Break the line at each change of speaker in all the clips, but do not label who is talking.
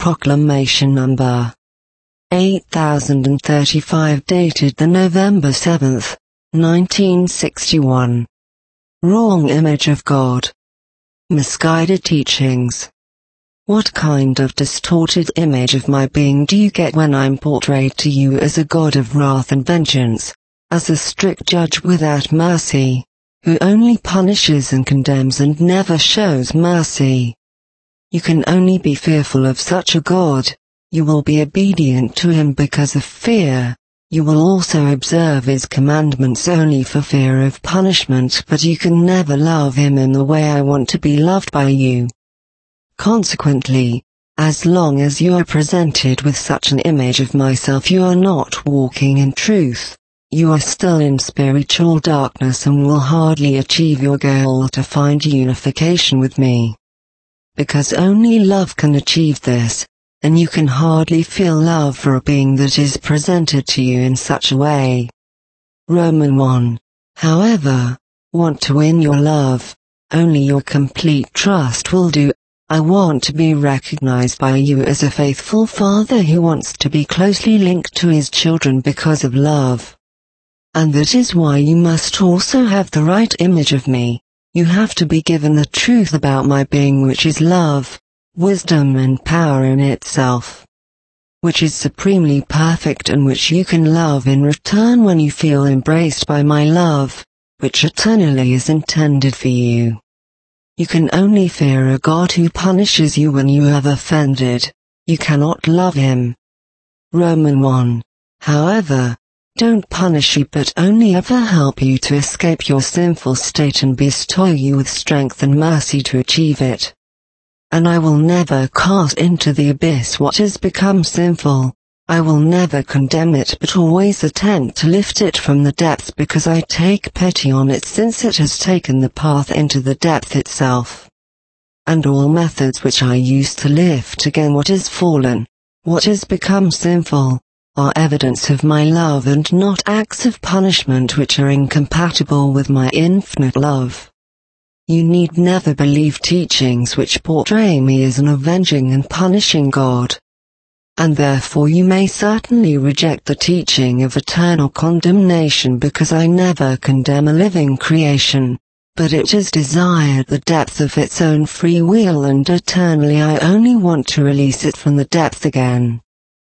Proclamation number 8035 dated the November 7th, 1961. Wrong image of God. Misguided teachings. What kind of distorted image of my being do you get when I'm portrayed to you as a God of wrath and vengeance, as a strict judge without mercy, who only punishes and condemns and never shows mercy? You can only be fearful of such a God. You will be obedient to him because of fear. You will also observe his commandments only for fear of punishment, but you can never love him in the way I want to be loved by you. Consequently, as long as you are presented with such an image of myself, you are not walking in truth. You are still in spiritual darkness and will hardly achieve your goal to find unification with me. Because only love can achieve this, and you can hardly feel love for a being that is presented to you in such a way. Roman 1. However, want to win your love, only your complete trust will do. I want to be recognized by you as a faithful father who wants to be closely linked to his children because of love. And that is why you must also have the right image of me. You have to be given the truth about my being, which is love, wisdom and power in itself, which is supremely perfect and which you can love in return when you feel embraced by my love, which eternally is intended for you. You can only fear a God who punishes you when you have offended. You cannot love him. Roman 1. However, don't punish you but only ever help you to escape your sinful state and bestow you with strength and mercy to achieve it. And I will never cast into the abyss what has become sinful. I will never condemn it but always attempt to lift it from the depth, because I take pity on it since it has taken the path into the depth itself. And all methods which I use to lift again what has fallen, what has become sinful, are evidence of my love and not acts of punishment which are incompatible with my infinite love. You need never believe teachings which portray me as an avenging and punishing God. And therefore you may certainly reject the teaching of eternal condemnation, because I never condemn a living creation, but it has desired the depth of its own free will, and eternally I only want to release it from the depth again.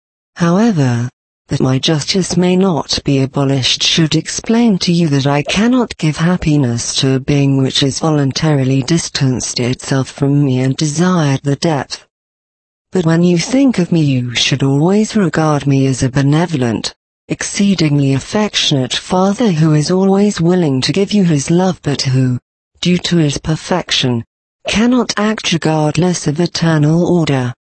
However, that my justice may not be abolished should explain to you that I cannot give happiness to a being which has voluntarily distanced itself from me and desired the depth. But when you think of me, you should always regard me as a benevolent, exceedingly affectionate Father who is always willing to give you his love, but who, due to his perfection, cannot act regardless of eternal order.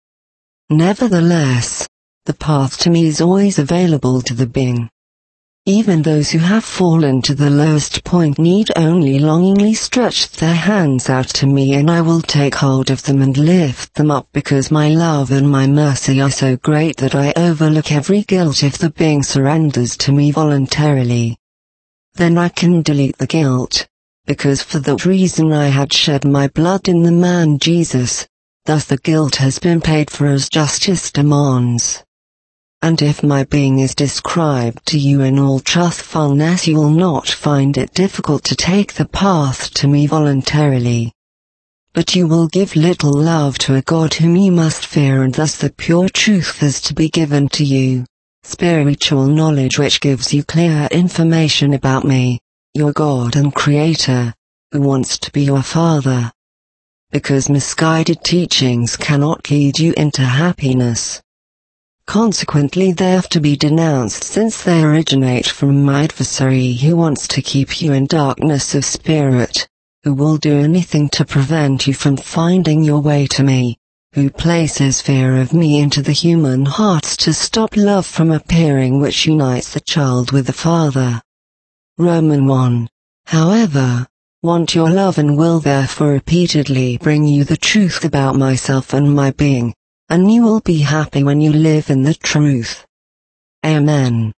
Nevertheless, the path to me is always available to the being. Even those who have fallen to the lowest point need only longingly stretch their hands out to me, and I will take hold of them and lift them up, because my love and my mercy are so great that I overlook every guilt if the being surrenders to me voluntarily. Then I can delete the guilt, because for that reason I had shed my blood in the man Jesus, thus the guilt has been paid for as justice demands. And if my being is described to you in all truthfulness, you will not find it difficult to take the path to me voluntarily. But you will give little love to a God whom you must fear, and thus the pure truth is to be given to you, spiritual knowledge which gives you clear information about me, your God and Creator, who wants to be your Father. Because misguided teachings cannot lead you into happiness. Consequently, they have to be denounced, since they originate from my adversary who wants to keep you in darkness of spirit, who will do anything to prevent you from finding your way to me, who places fear of me into the human hearts to stop love from appearing, which unites the child with the Father. Roman 1. However, want your love and will therefore repeatedly bring you the truth about myself and my being, and you will be happy when you live in the truth. Amen.